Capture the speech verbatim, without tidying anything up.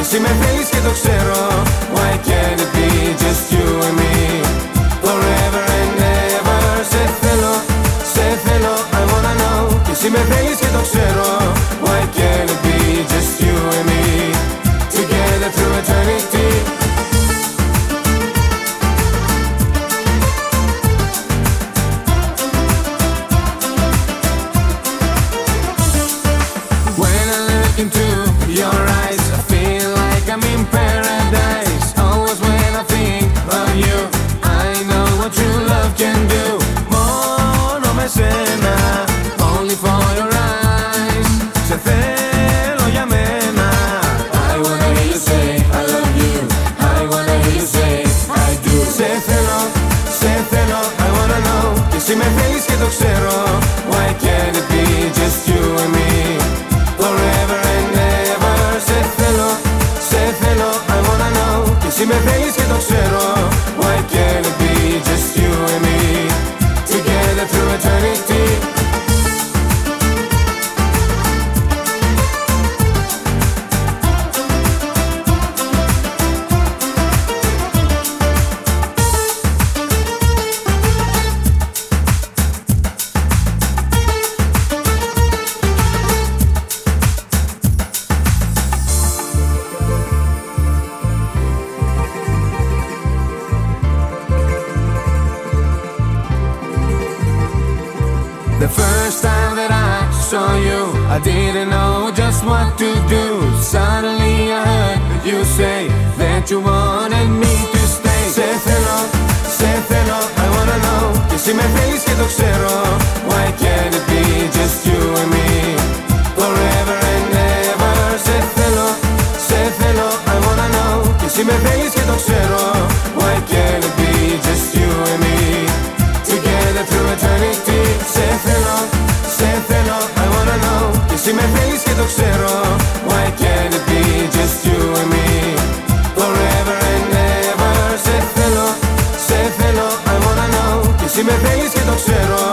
εσύ με θέλεις και το ξέρω. Why can't it be just you and me? Forever and ever. Σε θέλω, σε θέλω, I wanna know. Και εσύ με θέλεις και το ξέρω. Why can't it be just you and me? Together through eternity. When I look into your eyes, I feel like I'm in paradise. Always when I think of you, I know what true love can do. Μόνο με σένα, only for your eyes. Σε θέλω για μένα. I wanna hear you say I love you. I wanna hear you say I do. Σε θέλω, σε θέλω, I wanna know. Και εσύ με θέλεις και το ξέρω. Why can't it be just you and me? Forever and ever. Σε θέλω, σε θέλω, I wanna know. Και εσύ με θέλεις και το ξέρω. Why can't it be just you and me? Together through eternity. The first time that I saw you, I didn't know just what to do. Suddenly I heard you say that you wanted me to stay. Σε θέλω, σε θέλω, I wanna know. Και εσύ με θέλεις και το ξέρω. Why can't it be just you and me? Forever and ever. Σε θέλω, σε θέλω, I wanna know. Και εσύ με θέλεις και το ξέρω. Why can't it be just you and me? Together through eternity. Σε θέλω, σε θέλω, I wanna know. Και εσύ με θέλεις και το ξέρω. Why can't it be just you and me? Forever and ever. Σε θέλω, σε θέλω, I wanna know. Και εσύ με θέλεις και το ξέρω.